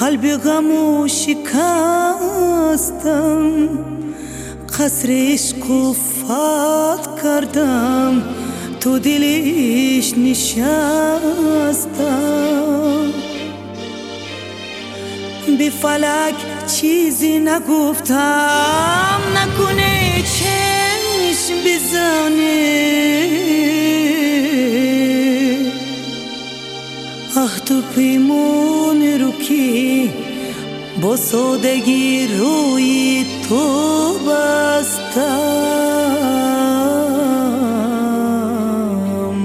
قلب غمو شکستم، قصر عشق و فات کردم، تو دلش نشستم. به فلک چیزی نگفتم، نکنه چشم بزنه. عهد و پیمان رو که با سادگی روی تو بستم.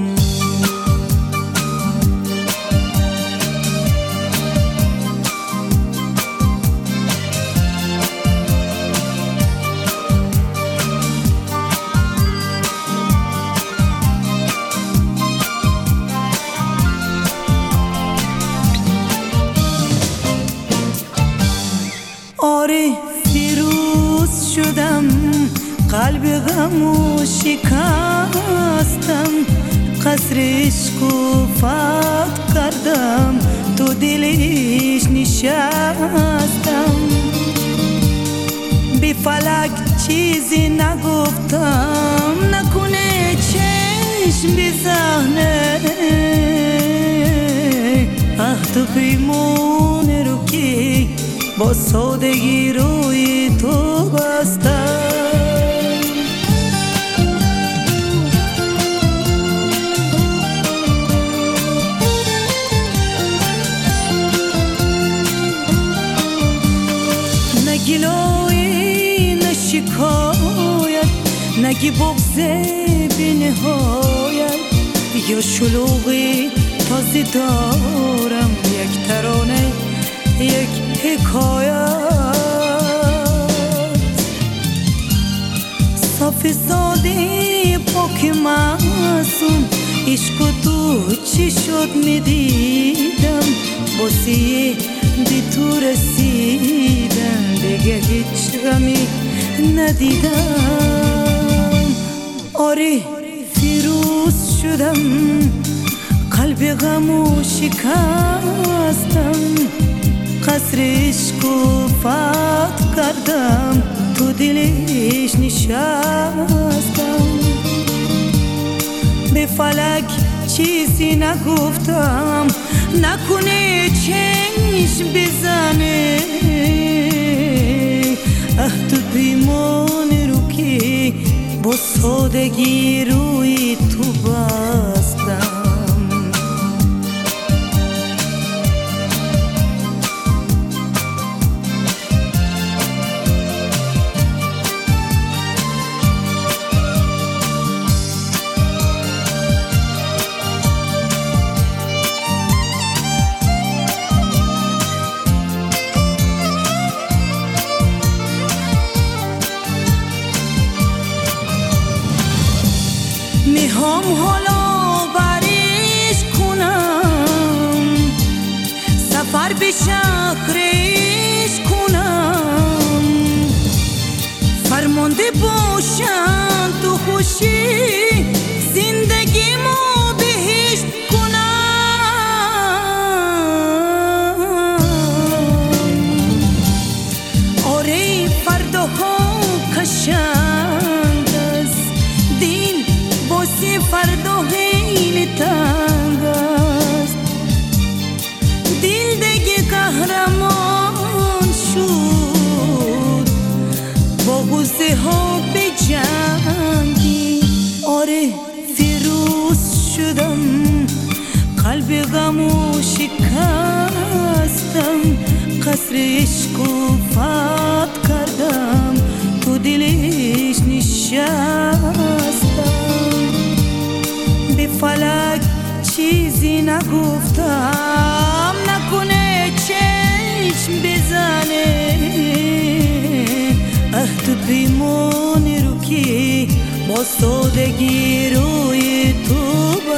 آره فیروز شدم، قلب غمو شکستم، قصر عشق و فت کردم، تو دلش نشستم. به فلک چیزی نگفتم، نکنه چشم بزنه. عهد و پیمان رو که با سادگی روی تو بستم. نه گلای نه شکایت، نگی بغض بی نهایت، یا شلوغی تازه دارم، یک ترانه یک حکایت. صاف ساده پاک معصوم، عشق تو چی شد میدیدم، باسه به تو رسیدم، دیگه هیچ غمی ندیدم. آره فیروز شدم، قلب غمو شکستم، قصر عشق و فت کردم، تو دلش نشستم. به فلک چیزی نگفتم، نکنه چشم بزنه. عهد و پیمان رو که با سادگی روی تو بستم. میخوام حالا بریش کنم، سفر به شهرش کنم، فرمانده باشم تو خوشی، زندگیمو بهشت کنم. آره فرداها قشنگ است، دل باسی فردا خیلی تنگ است، دل دیگه قهرمان شد، با غصه ها به جنگی. آره فیروز شدم، قلب غمو شکستم، قصر عشق و فت کردم، تو دلش نشستم. به فلک چیزی نگفتم، نکنه چشم بزنه. عهد و پیمان رو که با سادگی روی تو